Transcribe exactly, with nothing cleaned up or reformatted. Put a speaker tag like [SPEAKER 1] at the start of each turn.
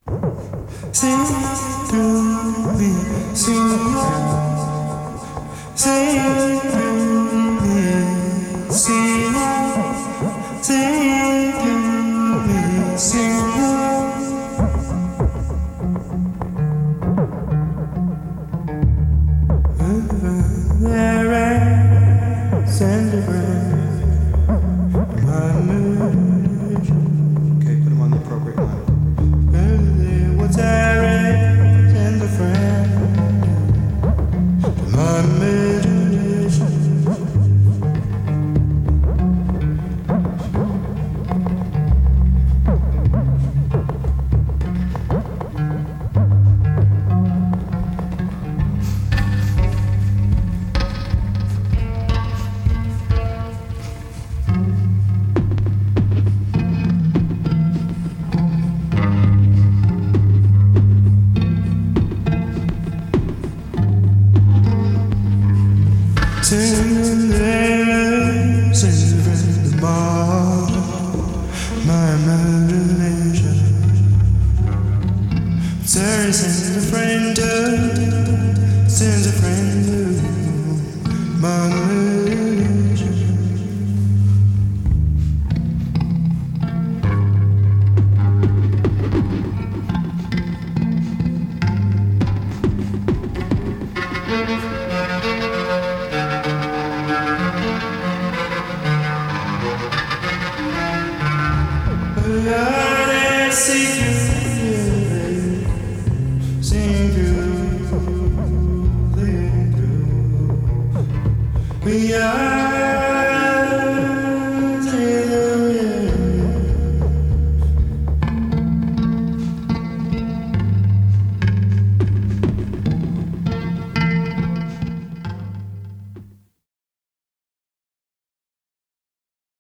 [SPEAKER 1] Sing through me, sing, sing through me, sing, sing through me, sing. Send a friend, my mood. Okay, put him on the appropriate line. What's that? Send a friend, my meditation. Sing there, sing the bar, my imagination. Sorry, send a friend, send a friend, my